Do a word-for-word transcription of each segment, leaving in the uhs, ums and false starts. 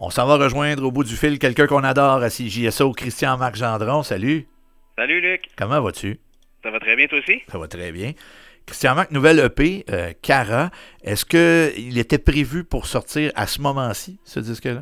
On s'en va rejoindre au bout du fil quelqu'un qu'on adore à C J S O, Christian-Marc Gendron. Salut. Salut Luc. Comment vas-tu? Ça va très bien toi aussi? Ça va très bien. Christian-Marc, nouvelle E P, euh, Cara. Est-ce qu'il était prévu pour sortir à ce moment-ci, ce disque-là?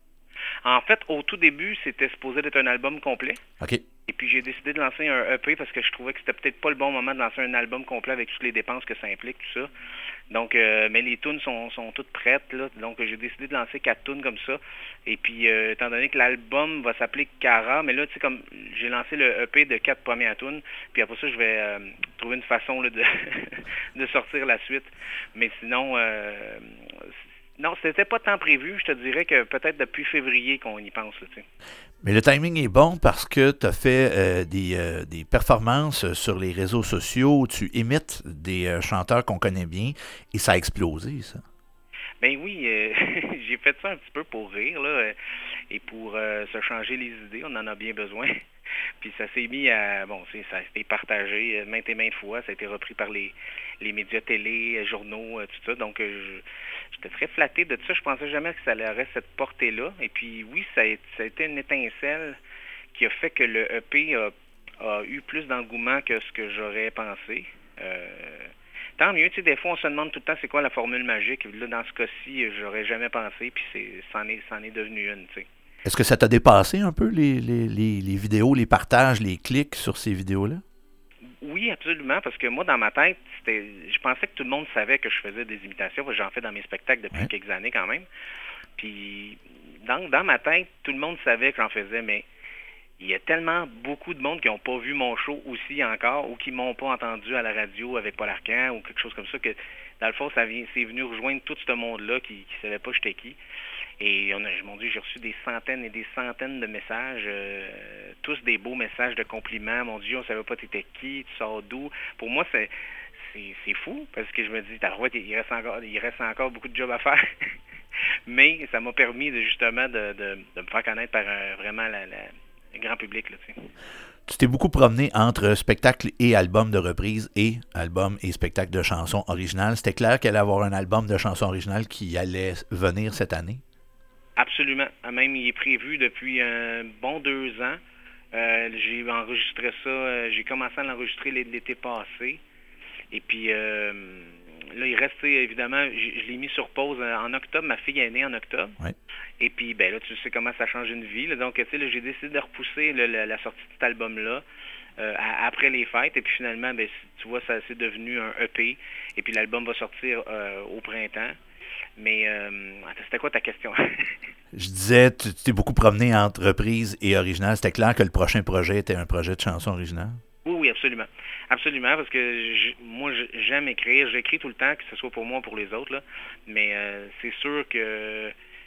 En fait, au tout début, c'était supposé être un album complet. OK. Et puis j'ai décidé de lancer un E P parce que je trouvais que c'était peut-être pas le bon moment de lancer un album complet avec toutes les dépenses que ça implique, tout ça. Donc, euh, mais les tunes sont, sont toutes prêtes, là. Donc j'ai décidé de lancer quatre tunes comme ça. Et puis, euh, étant donné que l'album va s'appeler Cara, mais là, tu sais, comme j'ai lancé le E P de quatre premières tunes, puis après ça, je vais euh, trouver une façon là, de, de sortir la suite. Mais sinon, euh, non, c'était pas tant prévu. Je te dirais que peut-être depuis février qu'on y pense, là, tu sais. Mais le timing est bon parce que tu as fait euh, des, euh, des performances sur les réseaux sociaux où tu imites des euh, chanteurs qu'on connaît bien et ça a explosé, ça. Ben oui, euh, j'ai fait ça un petit peu pour rire, là, et pour euh, se changer les idées, on en a bien besoin. Puis ça s'est mis à, bon, c'est, ça a été partagé maintes et maintes fois, ça a été repris par les, les médias télé, journaux, tout ça, donc je, j'étais très flatté de tout ça, je pensais jamais que ça aurait cette portée-là, et puis oui, ça a, ça a été une étincelle qui a fait que le E P a, a eu plus d'engouement que ce que j'aurais pensé. Euh, Tant mieux, tu sais, des fois, on se demande tout le temps c'est quoi la formule magique. Là, dans ce cas-ci, j'aurais jamais pensé, puis c'est, c'en est, c'en est devenu une, tu sais. Est-ce que ça t'a dépassé un peu, les, les, les, les vidéos, les partages, les clics sur ces vidéos-là? Oui, absolument, parce que moi, dans ma tête, c'était, je pensais que tout le monde savait que je faisais des imitations, parce que j'en fais dans mes spectacles depuis ouais. quelques années quand même. Puis, dans, dans ma tête, tout le monde savait que j'en faisais, mais il y a tellement beaucoup de monde qui n'ont pas vu mon show aussi encore ou qui m'ont pas entendu à la radio avec Paul Arcand ou quelque chose comme ça que, dans le fond, ça vient, c'est venu rejoindre tout ce monde-là qui ne savait pas j'étais qui. Et on a, mon Dieu, j'ai reçu des centaines et des centaines de messages, euh, tous des beaux messages de compliments. Mon Dieu, on savait pas t'étais qui, tu sors d'où. Pour moi, c'est, c'est, c'est fou parce que je me dis, il reste encore, il reste encore beaucoup de job à faire. Mais ça m'a permis de, justement de, de, de me faire connaître par euh, vraiment la... la grand public, là, tu sais. Tu t'es beaucoup promené entre spectacle et album de reprise et album et spectacle de chansons originales. C'était clair qu'il allait avoir un album de chansons originales qui allait venir cette année? Absolument. Même, il est prévu depuis un bon deux ans. Euh, j'ai enregistré ça, euh, j'ai commencé à l'enregistrer l'été passé. Et puis, euh, là, il reste, évidemment, je, je l'ai mis sur pause en octobre. Ma fille est née en octobre. Oui. Et puis, ben là, tu sais comment ça change une vie. Là. Donc, tu sais, là, j'ai décidé de repousser le, la, la sortie de cet album-là euh, à, après les fêtes. Et puis, finalement, ben, tu vois, ça c'est devenu un E P. Et puis, l'album va sortir euh, au printemps. Mais, euh, c'était quoi ta question? Je disais, tu t'es beaucoup promené entre reprise et original. C'était clair que le prochain projet était un projet de chanson originale? Oui, oui, absolument. Absolument, parce que je, moi, j'aime écrire. J'écris tout le temps, que ce soit pour moi ou pour les autres. Là. Mais euh, c'est sûr que...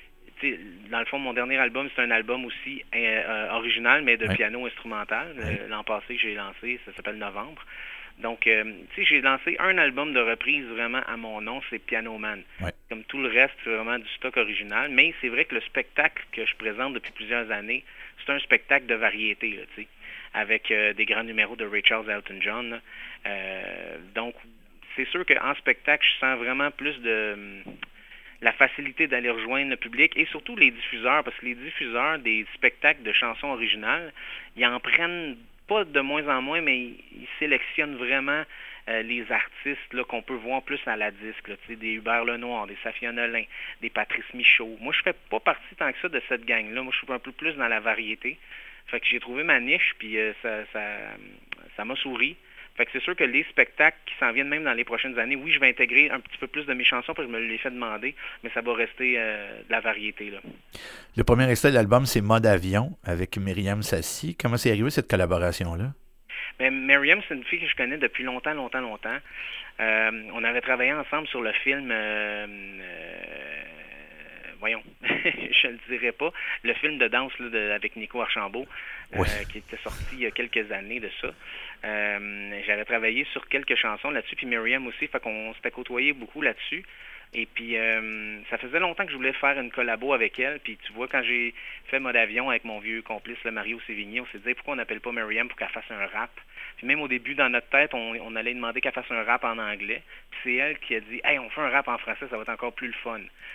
Dans le fond, mon dernier album, c'est un album aussi euh, original, mais de oui. piano instrumental. Oui. Euh, l'an passé, j'ai lancé, ça s'appelle Novembre. Donc, euh, tu sais, j'ai lancé un album de reprise vraiment à mon nom, c'est Piano Man. Oui. Comme tout le reste, c'est vraiment du stock original. Mais c'est vrai que le spectacle que je présente depuis plusieurs années, c'est un spectacle de variété, là, tu sais, avec euh, des grands numéros de Ray Charles, Elton John. Euh, donc, c'est sûr qu'en spectacle, je sens vraiment plus de... la facilité d'aller rejoindre le public et surtout les diffuseurs, parce que les diffuseurs des spectacles de chansons originales, ils en prennent pas de moins en moins, mais ils, ils sélectionnent vraiment euh, les artistes là, qu'on peut voir plus à la disque, là, des Hubert Lenoir, des Safia Nolin, des Patrice Michaud. Moi, je fais pas partie tant que ça de cette gang-là. Moi, je suis un peu plus dans la variété. Fait que j'ai trouvé ma niche, puis euh, ça, ça, ça m'a souri. Fait que c'est sûr que les spectacles qui s'en viennent même dans les prochaines années, oui, je vais intégrer un petit peu plus de mes chansons parce que je me l'ai fait demander, mais ça va rester euh, de la variété, là. Le premier extrait de l'album, c'est Mode Avion avec Myriam Sassi. Comment c'est arrivé cette collaboration-là? Ben, Myriam, c'est une fille que je connais depuis longtemps, longtemps, longtemps. Euh, on avait travaillé ensemble sur le film... Euh, euh, voyons, je ne le dirais pas, le film de danse là, de, avec Nico Archambault, oui. euh, qui était sorti il y a quelques années de ça. Euh, j'avais travaillé sur quelques chansons là-dessus, puis Myriam aussi, fait qu'on s'était côtoyé beaucoup là-dessus. Et puis, euh, ça faisait longtemps que je voulais faire une collabo avec elle. Puis, tu vois, quand j'ai fait Mode Avion avec mon vieux complice, le Mario Sévigny, on s'est dit, pourquoi on n'appelle pas Myriam pour qu'elle fasse un rap? Puis, même au début, dans notre tête, on, on allait demander qu'elle fasse un rap en anglais. Puis, c'est elle qui a dit, hey, on fait un rap en français, ça va être encore plus le fun.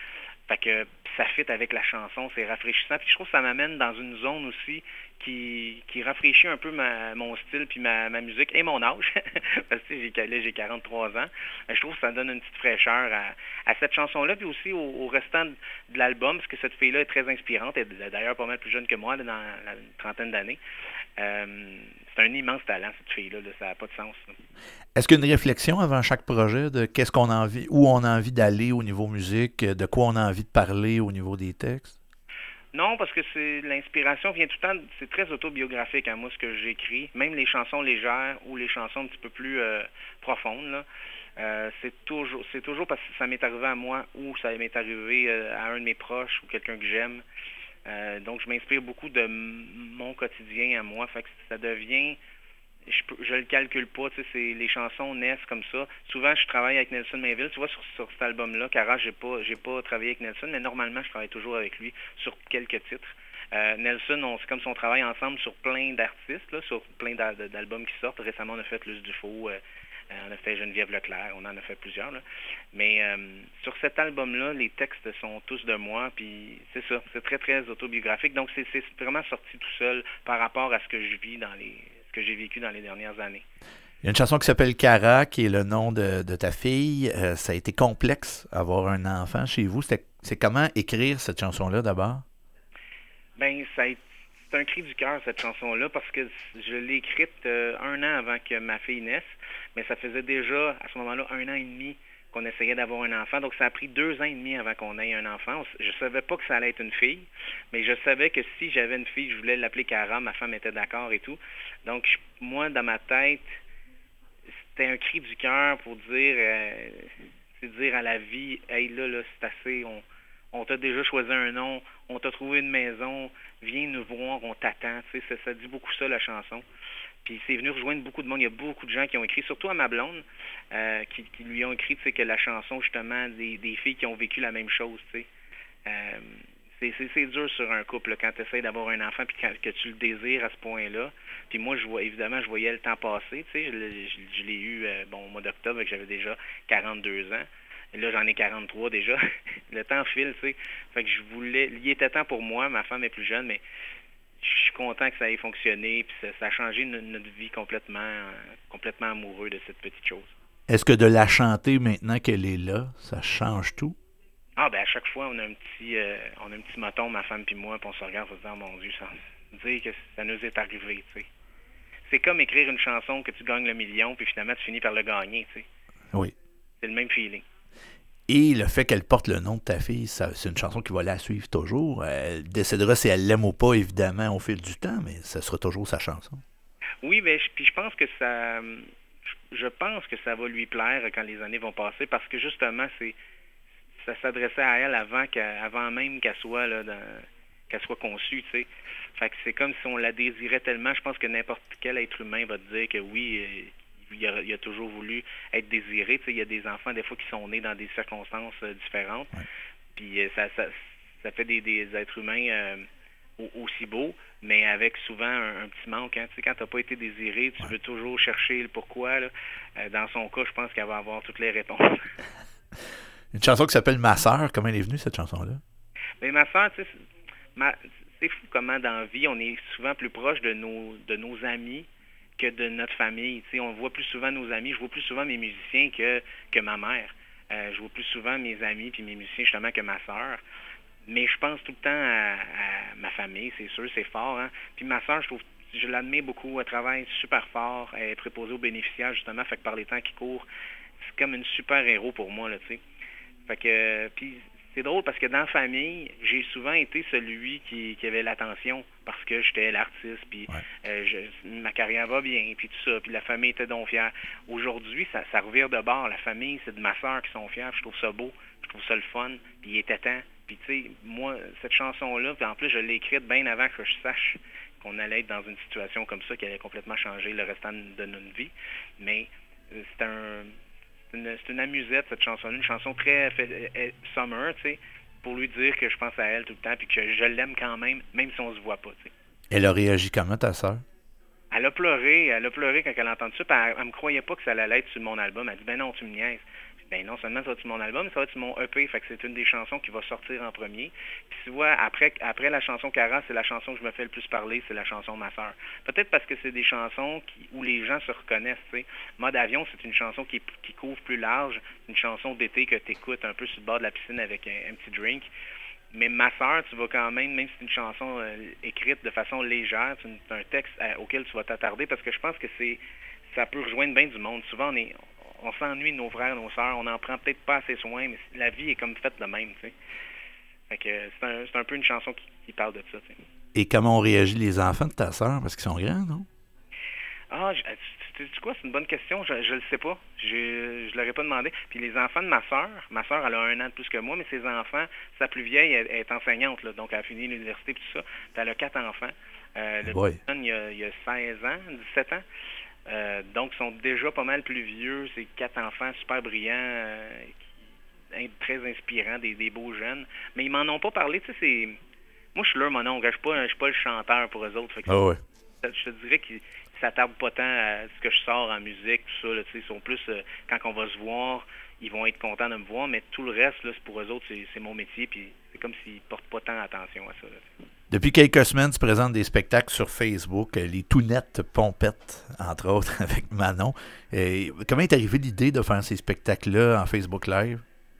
Fait que ça fit avec la chanson, c'est rafraîchissant. Puis je trouve que ça m'amène dans une zone aussi qui, qui rafraîchit un peu ma, mon style puis ma, ma musique et mon âge. Parce que j'ai, là, j'ai quarante-trois ans. Je trouve que ça donne une petite fraîcheur à, à cette chanson-là, puis aussi au, au restant de l'album, parce que cette fille-là est très inspirante. Elle est d'ailleurs pas mal plus jeune que moi, là, dans la trentaine d'années. Euh, c'est un immense talent, cette fille-là. Là, ça n'a pas de sens. Là. Est-ce qu'il y a une réflexion avant chaque projet de qu'est-ce qu'on a envie, où on a envie d'aller au niveau musique, de quoi on a envie de parler au niveau des textes? Non, parce que c'est l'inspiration vient tout le temps, c'est très autobiographique à moi ce que j'écris, même les chansons légères ou les chansons un petit peu plus euh, profondes, là. Euh, c'est toujours c'est toujours parce que ça m'est arrivé à moi ou ça m'est arrivé euh, à un de mes proches ou quelqu'un que j'aime. Euh, donc je m'inspire beaucoup de m- mon quotidien à moi, fait que ça devient je, peux, je le calcule pas, tu sais, c'est, les chansons naissent comme ça. Souvent, je travaille avec Nelson Mainville. Tu vois, sur, sur cet album-là, Cara, j'ai pas, j'ai pas travaillé avec Nelson, mais normalement, je travaille toujours avec lui sur quelques titres. Euh, Nelson, on, c'est comme si on travaille ensemble sur plein d'artistes, là, sur plein d'a, d'albums qui sortent. Récemment, on a fait Luce Dufault, euh, on a fait Geneviève Leclerc, on en a fait plusieurs. Là. Mais euh, sur cet album-là, les textes sont tous de moi, puis c'est ça, c'est très, très autobiographique. Donc, c'est, c'est vraiment sorti tout seul par rapport à ce que je vis dans les... que j'ai vécu dans les dernières années. Il y a une chanson qui s'appelle Cara, qui est le nom de, de ta fille. Euh, ça a été complexe avoir un enfant chez vous. C'était, c'est comment écrire cette chanson-là d'abord? Ben, ça a été, c'est un cri du cœur, cette chanson-là, parce que je l'ai écrite euh, un an avant que ma fille naisse, mais ça faisait déjà, à ce moment-là, un an et demi qu'on essayait d'avoir un enfant. Donc, ça a pris deux ans et demi avant qu'on ait un enfant. Je savais pas que ça allait être une fille, mais je savais que si j'avais une fille, je voulais l'appeler Cara. Ma femme était d'accord et tout. Donc, je, moi, dans ma tête, c'était un cri du cœur pour dire, euh, c'est dire à la vie, hey, là, là, c'est assez, on, on t'a déjà choisi un nom, on t'a trouvé une maison, viens nous voir, on t'attend. Tu sais, ça, ça dit beaucoup ça, la chanson. Puis c'est venu rejoindre beaucoup de monde. Il y a beaucoup de gens qui ont écrit, surtout à ma blonde, euh, qui, qui lui ont écrit, tu sais, que la chanson, justement, des, des filles qui ont vécu la même chose, tu sais. Euh, c'est, c'est, c'est dur sur un couple, là, quand tu essaies d'avoir un enfant puis quand, que tu le désires à ce point-là. Puis moi, je vois, évidemment, je voyais le temps passer, tu sais. Je, je, je l'ai eu, euh, bon, au mois d'octobre, j'avais déjà quarante-deux ans. Et là, j'en ai quarante-trois déjà. Le temps file, tu sais. Fait que je voulais... Il était temps pour moi, ma femme est plus jeune, mais je suis content que ça ait fonctionné, puis ça, ça a changé notre, notre vie complètement, euh, complètement amoureux de cette petite chose. Est-ce que de la chanter maintenant qu'elle est là, ça change tout? Ah, ben à chaque fois, on a un petit euh, on a un petit moton, ma femme puis moi, puis on se regarde en se disant, mon Dieu, ça dire que ça nous est arrivé, tu sais. C'est comme écrire une chanson que tu gagnes le million, puis finalement, tu finis par le gagner, tu sais. Oui. C'est le même feeling. Et le fait qu'elle porte le nom de ta fille, ça, c'est une chanson qui va la suivre toujours. Elle décidera si elle l'aime ou pas, évidemment, au fil du temps, mais ça sera toujours sa chanson. Oui, ben, puis je pense que ça... Je pense que ça va lui plaire quand les années vont passer, parce que justement, c'est ça s'adressait à elle avant, avant même qu'elle soit là, dans, qu'elle soit conçue, tu sais. Fait que c'est comme si on la désirait tellement. Je pense que n'importe quel être humain va te dire que oui, il a, il a toujours voulu être désiré. Tu sais, il y a des enfants, des fois, qui sont nés dans des circonstances euh, différentes. Ouais. Puis euh, ça, ça, ça fait des, des êtres humains euh, aussi beaux, mais avec souvent un, un petit manque. Hein. Tu sais, quand tu n'as pas été désiré, tu ouais. veux toujours chercher le pourquoi. Là. Euh, dans son cas, je pense qu'elle va avoir toutes les réponses. Une chanson qui s'appelle Ma Sœur. Comment elle est venue, cette chanson-là? Mais ma sœur, tu sais, ma, c'est fou comment dans la vie, on est souvent plus proche de nos, de nos amis que de notre famille. Tu sais, on voit plus souvent nos amis. Je vois plus souvent mes musiciens que, que ma mère. Euh, je vois plus souvent mes amis puis mes musiciens justement que ma sœur. Mais je pense tout le temps à, à ma famille, c'est sûr, c'est fort. Hein? Puis ma sœur, je trouve, je l'admets beaucoup. Elle travaille super fort. Elle est préposée aux bénéficiaires, justement. Fait que par les temps qui courent, c'est comme une super héros pour moi, là, tu sais. Fait que, puis c'est drôle parce que dans la famille, j'ai souvent été celui qui, qui avait l'attention parce que j'étais l'artiste, puis ouais. euh, je, ma carrière va bien, puis tout ça, puis la famille était donc fière. Aujourd'hui, ça, ça revire de bord. La famille, c'est de ma sœur qui sont fiers. Je trouve ça beau, je trouve ça le fun, puis il était temps. Puis tu sais, moi, cette chanson-là, puis en plus, je l'ai écrite bien avant que je sache qu'on allait être dans une situation comme ça qui allait complètement changer le restant de notre vie. Mais euh, c'est un... C'est une, c'est une amusette, cette chanson-là, une chanson très fait, euh, summer, tu sais, pour lui dire que je pense à elle tout le temps puis que je l'aime quand même, même si on se voit pas, tu sais. Elle a réagi comment, ta sœur? Elle a pleuré, elle a pleuré quand elle a entendu ça, puis elle, elle me croyait pas que ça allait être sur mon album. Elle dit, ben non, tu me niaises. ben non seulement ça va être sur mon album, mais ça va être sur mon E P, fait que c'est une des chansons qui va sortir en premier. Puis tu vois, après, après la chanson Cara, c'est la chanson que je me fais le plus parler, c'est la chanson Ma Sœur. Peut-être parce que c'est des chansons qui, où les gens se reconnaissent, tu sais. Mode avion, c'est une chanson qui, qui couvre plus large, une chanson d'été que tu écoutes un peu sur le bord de la piscine avec un, un petit drink. Mais Ma Sœur, tu vas quand même, même si c'est une chanson euh, écrite de façon légère, c'est un texte euh, auquel tu vas t'attarder parce que je pense que c'est ça peut rejoindre bien du monde. Souvent, on est on s'ennuie de nos frères, nos sœurs, on n'en prend peut-être pas assez soin, mais la vie est comme faite de même, tu sais. Fait que c'est un, c'est un peu une chanson qui, qui parle de ça, tu sais. Et comment ont réagi les enfants de ta sœur? Parce qu'ils sont grands, non? Ah, je, tu sais quoi, c'est une bonne question, je je le sais pas. Je je l'aurais pas demandé. Puis les enfants de ma sœur, ma sœur, elle a un an de plus que moi, mais ses enfants, sa plus vieille, elle, elle est enseignante, là, donc elle a fini l'université et tout ça. Puis elle a quatre enfants. Euh, le Oui. plus jeune, il a, il a seize ans, dix-sept ans. Euh, donc, ils sont déjà pas mal plus vieux. C'est quatre enfants super brillants, euh, qui, très inspirants, des, des beaux jeunes. Mais ils m'en ont pas parlé. Tu sais, c'est... Moi, je suis leur mononcle. Je suis pas, je suis pas le chanteur pour eux autres. Fait que Ah ouais. je te dirais qu'ils s'attardent pas tant à ce que je sors en musique, tout ça. Là, tu sais, ils sont plus, euh, quand on va se voir, ils vont être contents de me voir. Mais tout le reste, là, c'est pour eux autres, c'est, c'est mon métier. Puis c'est comme s'ils portent pas tant attention à ça. Là. Depuis quelques semaines, tu présentes des spectacles sur Facebook, les Tounettes Pompettes, entre autres, avec Manon. Et comment est arrivée l'idée de faire ces spectacles-là en Facebook Live?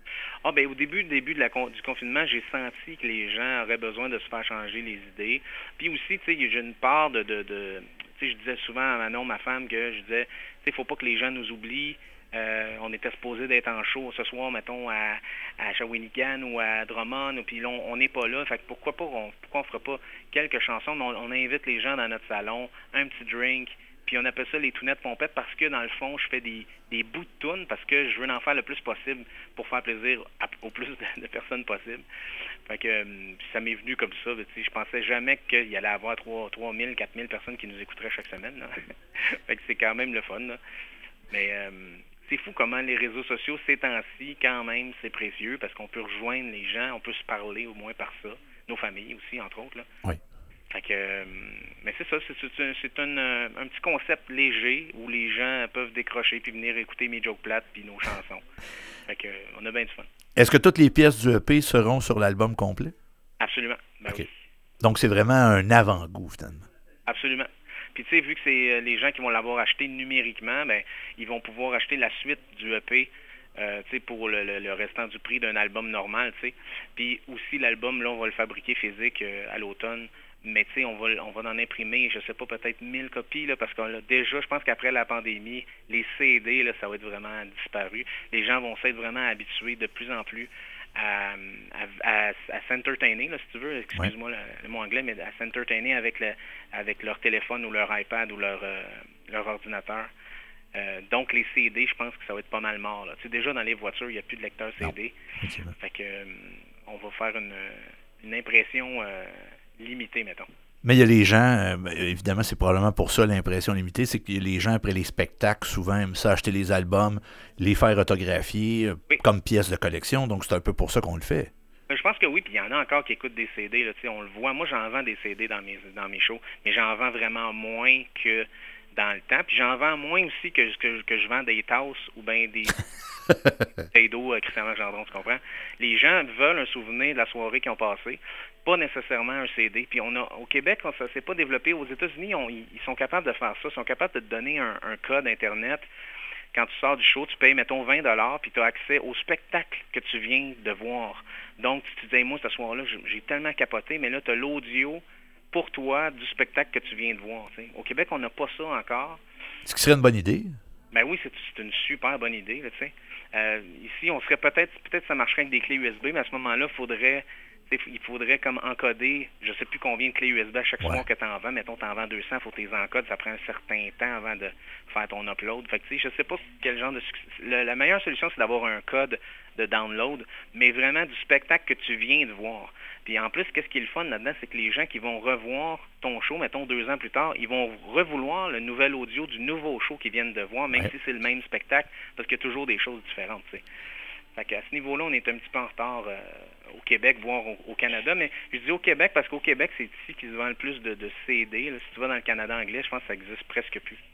Ah ben au début, début de la, du confinement, j'ai senti que les gens auraient besoin de se faire changer les idées. Puis aussi, tu sais, j'ai une part de... de, de tu sais, je disais souvent à Manon, ma femme, que je disais, tu sais, il faut pas que les gens nous oublient. Euh, on était supposé d'être en show ce soir, mettons, à, à Shawinigan ou à Drummond, puis là, on n'est pas là. Fait que pourquoi pas, on, pourquoi on ferait pas quelques chansons, mais on, on invite les gens dans notre salon, un petit drink, puis on appelle ça les Tounettes Pompettes parce que, dans le fond, je fais des, des bouts de tunes parce que je veux en faire le plus possible pour faire plaisir à, au plus de, de personnes possible. Fait que euh, ça m'est venu comme ça. Je pensais jamais qu'il y allait avoir trois mille, quatre mille personnes qui nous écouteraient chaque semaine. Là. Fait que c'est quand même le fun. Là. Mais euh, c'est fou comment les réseaux sociaux, ces temps-ci, quand même, c'est précieux parce qu'on peut rejoindre les gens, on peut se parler au moins par ça. Nos familles aussi, entre autres. Là. Oui. Fait que, euh, mais c'est ça, c'est, c'est, c'est un, un petit concept léger où les gens peuvent décrocher puis venir écouter mes jokes plates puis nos chansons. Fait que, on a bien du fun. Est-ce que toutes les pièces du E P seront sur l'album complet? Absolument. Ben okay. Oui. Donc, c'est vraiment un avant-goût, finalement. Absolument. Puis, tu sais, vu que c'est les gens qui vont l'avoir acheté numériquement, ben, ils vont pouvoir acheter la suite du E P. Euh, tu sais, pour le, le, le restant du prix d'un album normal, tu sais. Puis aussi, l'album, là, on va le fabriquer physique euh, à l'automne. Mais tu sais, on va, on va en imprimer, je sais pas, peut-être mille copies, là, parce qu'on a déjà, je pense qu'après la pandémie, les C D, là, ça va être vraiment disparu. Les gens vont s'être vraiment habitués de plus en plus à, à, à, à s'entertainer, là, si tu veux, excuse-moi ouais. le, le mot anglais, mais à s'entertainer avec, le, avec leur téléphone ou leur iPad ou leur, euh, leur ordinateur. Euh, donc, les C D, je pense que ça va être pas mal mort. Là. Tu sais, déjà, dans les voitures, il n'y a plus de lecteur C D. Non. Fait que, euh, on va faire une, une impression euh, limitée, mettons. Mais il y a les gens, euh, évidemment, c'est probablement pour ça l'impression limitée, c'est que les gens, après les spectacles, souvent aiment ça acheter les albums, les faire autographier oui. comme pièces de collection. Donc, c'est un peu pour ça qu'on le fait. Je pense que oui, puis il y en a encore qui écoutent des C D. Là, on le voit. Moi, j'en vends des C D dans mes, dans mes shows, mais j'en vends vraiment moins que dans le temps. Puis j'en vends moins aussi que, que, que je vends des tasses ou bien des bouteilles d'eau euh, Christian Gendron, tu comprends? Les gens veulent un souvenir de la soirée qu'ils ont passée, pas nécessairement un C D. Puis on a au Québec, ça s'est pas développé. Aux États-Unis, on, ils sont capables de faire ça. Ils sont capables de te donner un, un code Internet. Quand tu sors du show, tu payes, mettons, vingt dollars, puis tu as accès au spectacle que tu viens de voir. Donc, tu te dis, moi, ce soir-là, j'ai tellement capoté, mais là, tu as l'audio pour toi du spectacle que tu viens de voir. T'sais. Au Québec, on n'a pas ça encore. Est-ce que ce serait une bonne idée? Ben oui, c'est, c'est une super bonne idée. Là, euh, ici, on serait peut-être, peut-être ça marcherait avec des clés U S B, mais à ce moment-là, il faudrait, il faudrait comme encoder, je ne sais plus combien de clés U S B à chaque ouais. fois que tu en vends. Mettons, tu en vends deux cents, il faut que tu les encodes, ça prend un certain temps avant de faire ton upload. Fait que, tu sais, je sais pas quel genre de succès. Le, la meilleure solution, c'est d'avoir un code de download, mais vraiment du spectacle que tu viens de voir. Puis en plus, qu'est-ce qui est le fun là-dedans, c'est que les gens qui vont revoir ton show, mettons deux ans plus tard, ils vont revouloir le nouvel audio du nouveau show qu'ils viennent de voir, même ouais. si c'est le même spectacle, parce qu'il y a toujours des choses différentes, tu sais. Fait qu'à ce niveau-là, on est un petit peu en retard euh, au Québec, voire au, au Canada, mais je dis au Québec parce qu'au Québec, c'est ici qu'ils se vendent le plus de, de C D. Là. Si tu vas dans le Canada anglais, je pense que ça existe presque plus.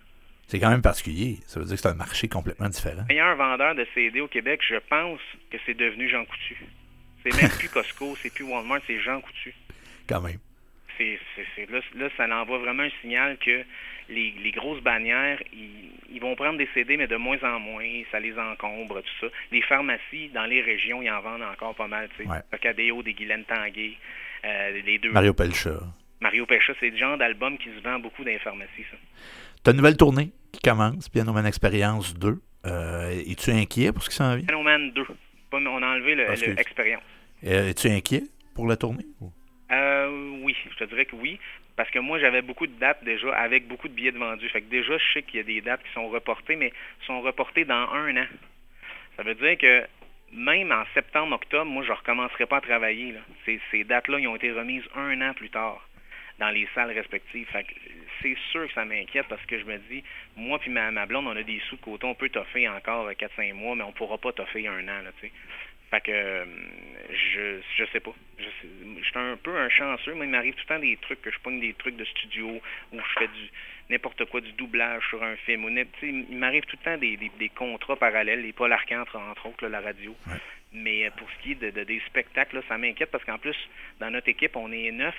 C'est quand même particulier. Ça veut dire que c'est un marché complètement différent. Le meilleur vendeur de C D au Québec, je pense que c'est devenu Jean Coutu. C'est même plus Costco, c'est plus Walmart, c'est Jean Coutu. Quand même. C'est, c'est, c'est, là, là, ça envoie vraiment un signal que les, les grosses bannières, ils, ils vont prendre des C D, mais de moins en moins, ça les encombre, tout ça. Les pharmacies, dans les régions, ils en vendent encore pas mal, tu sais. Ouais. Pacadéo, des Guylaine Tanguay, euh, les deux. Mario Pelcha. Mario Pelcha, c'est le genre d'album qui se vend beaucoup dans les pharmacies, ça. Tu as une nouvelle tournée qui commence, Piano Man Experience deux. Euh, es-tu inquiet pour ce qui s'en vient? Piano Man deux. Pas, on a enlevé le, le Expérience. Euh, es-tu inquiet pour la tournée? Euh, oui, je te dirais que oui. Parce que moi, j'avais beaucoup de dates déjà avec beaucoup de billets de vendus. Fait que déjà, je sais qu'il y a des dates qui sont reportées, mais sont reportées dans un an. Ça veut dire que même en septembre, octobre, moi, je ne recommencerai pas à travailler, là. Ces, ces dates-là, ils ont été remises un an plus tard dans les salles respectives. Fait que c'est sûr que ça m'inquiète parce que je me dis, moi puis ma, ma blonde, on a des sous de côté, on peut toffer encore quatre cinq mois, mais on pourra pas toffer un an, là, tu sais. Fait que je je sais pas. Je sais, je suis un peu un chanceux. Moi, il m'arrive tout le temps des trucs que je pogne des trucs de studio où je fais du n'importe quoi, du doublage sur un film. Ou, il m'arrive tout le temps des, des, des contrats parallèles, les Paul Arcand, entre, entre autres, là, la radio. Ouais. Mais pour ce qui est de, de, des spectacles, là, ça m'inquiète parce qu'en plus, dans notre équipe, on est neuf.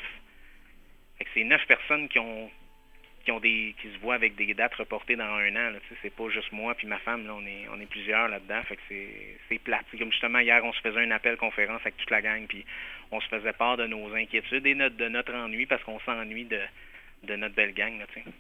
Fait que c'est neuf personnes qui ont qui ont des qui se voient avec des dates reportées dans un an. Là, c'est pas juste moi puis ma femme, là, on est on est plusieurs là-dedans. Fait que c'est c'est plate. C'est comme justement hier, on se faisait un appel conférence avec toute la gang, puis on se faisait part de nos inquiétudes et notre, de notre ennui parce qu'on s'ennuie de, de notre belle gang. Là,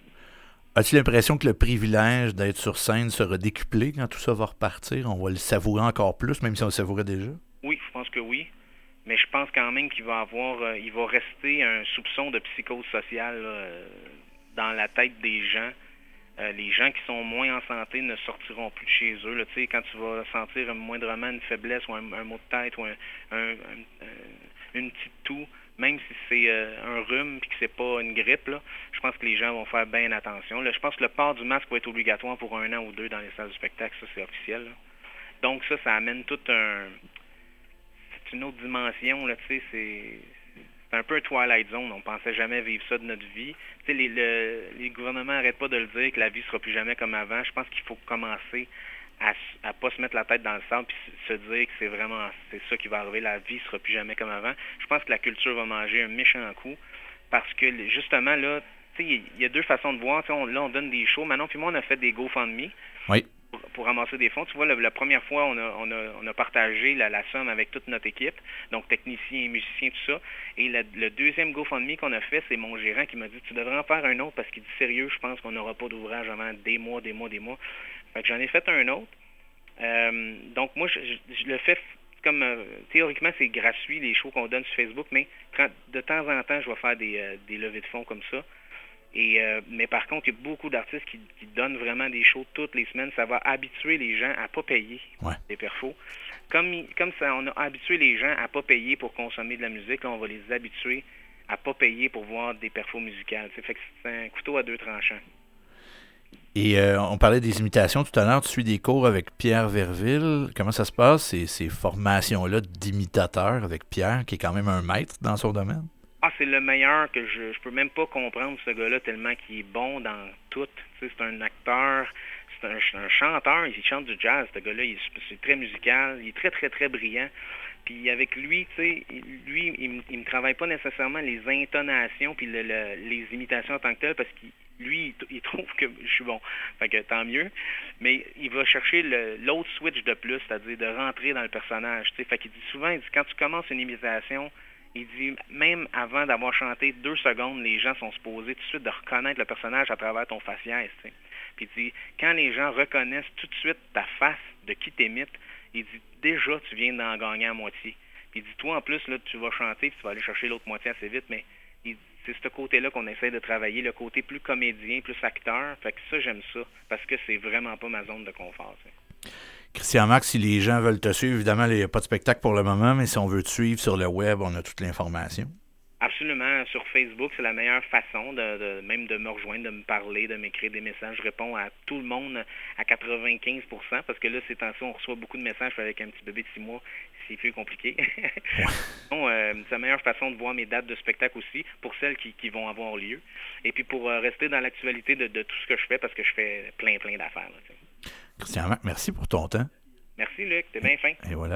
as-tu l'impression que le privilège d'être sur scène sera décuplé quand tout ça va repartir? On va le savourer encore plus, même si on le savourait déjà? Oui, je pense que oui. Mais je pense quand même qu'il va avoir, euh, il va rester un soupçon de psychose sociale là, euh, dans la tête des gens. Euh, les gens qui sont moins en santé ne sortiront plus de chez eux. Là, quand tu vas sentir moindrement une faiblesse ou un, un mot de tête ou un, un, un, une petite toux, même si c'est euh, un rhume et que c'est pas une grippe, là, je pense que les gens vont faire bien attention. Là, je pense que le port du masque va être obligatoire pour un an ou deux dans les salles de spectacle. Ça, c'est officiel. Là. Donc ça, ça amène tout un... C'est une autre dimension, là, tu sais, c'est... C'est un peu un Twilight Zone. On pensait jamais vivre ça de notre vie. Tu sais, les, le, les gouvernements n'arrêtent pas de le dire que la vie sera plus jamais comme avant. Je pense qu'il faut commencer à à pas se mettre la tête dans le sable puis se dire que c'est vraiment c'est ça qui va arriver. La vie sera plus jamais comme avant. Je pense que la culture va manger un méchant coup parce que justement là, tu sais, il y a deux façons de voir. On, là, on donne des shows. Manon puis moi, on a fait des GoFundMe. Oui. Pour, pour ramasser des fonds. Tu vois, la, la première fois, on a, on a, on a partagé la, la somme avec toute notre équipe, donc techniciens, musiciens, tout ça. Et la, le deuxième GoFundMe qu'on a fait, c'est mon gérant qui m'a dit, tu devrais en faire un autre parce qu'il dit, sérieux, je pense qu'on n'aura pas d'ouvrage avant des mois, des mois, des mois. Fait que j'en ai fait un autre. Euh, donc moi, je, je, je le fais comme, euh, théoriquement, c'est gratuit, les shows qu'on donne sur Facebook, mais de temps en temps, je vais faire des, euh, des levées de fonds comme ça. Et, euh, mais par contre, il y a beaucoup d'artistes qui, qui donnent vraiment des shows toutes les semaines. Ça va habituer les gens à ne pas payer ouais. des perfos. Comme, comme ça, on a habitué les gens à ne pas payer pour consommer de la musique, là, on va les habituer à ne pas payer pour voir des perfos musicales. Ça fait que c'est un couteau à deux tranchants. Et euh, on parlait des imitations tout à l'heure. Tu suis des cours avec Pierre Verville. Comment ça se passe, ces, ces formations-là d'imitateurs avec Pierre, qui est quand même un maître dans son domaine? Ah, c'est le meilleur que je je peux même pas comprendre ce gars-là tellement qu'il est bon dans tout. Tu sais, c'est un acteur, c'est un, un chanteur, il chante du jazz, ce gars-là, il, c'est très musical, il est très, très, très brillant. Puis avec lui, tu sais, lui, il, il me travaille pas nécessairement les intonations puis le, le, les imitations en tant que telles parce qu'il lui, il, il trouve que je suis bon. Fait que tant mieux. Mais il va chercher le, l'autre switch de plus, c'est-à-dire de rentrer dans le personnage. Tu sais, fait qu'il dit souvent, il dit, quand tu commences une imitation, il dit, même avant d'avoir chanté deux secondes, les gens sont supposés tout de suite de reconnaître le personnage à travers ton faciès. Tu sais. Puis il dit, quand les gens reconnaissent tout de suite ta face de qui t'imite, il dit, déjà, tu viens d'en gagner à moitié. Puis il dit, toi, en plus, là, tu vas chanter, puis tu vas aller chercher l'autre moitié assez vite, mais il, c'est ce côté-là qu'on essaie de travailler, le côté plus comédien, plus acteur. Fait que ça, j'aime ça, parce que c'est vraiment pas ma zone de confort. Tu sais. Christian Marc, si les gens veulent te suivre, évidemment, il n'y a pas de spectacle pour le moment, mais si on veut te suivre sur le web, on a toute l'information. Absolument. Sur Facebook, c'est la meilleure façon, de, de même de me rejoindre, de me parler, de m'écrire des messages. Je réponds à tout le monde à quatre-vingt-quinze pour cent parce que là, ces temps-ci, on reçoit beaucoup de messages avec un petit bébé de six mois. c'est plus compliqué. Bon, euh, c'est la meilleure façon de voir mes dates de spectacle aussi, pour celles qui, qui vont avoir lieu. Et puis pour euh, rester dans l'actualité de, de tout ce que je fais, parce que je fais plein, plein d'affaires. Là, Christian Mac, merci pour ton temps. Merci, Luc. T'es bien fin. Et voilà.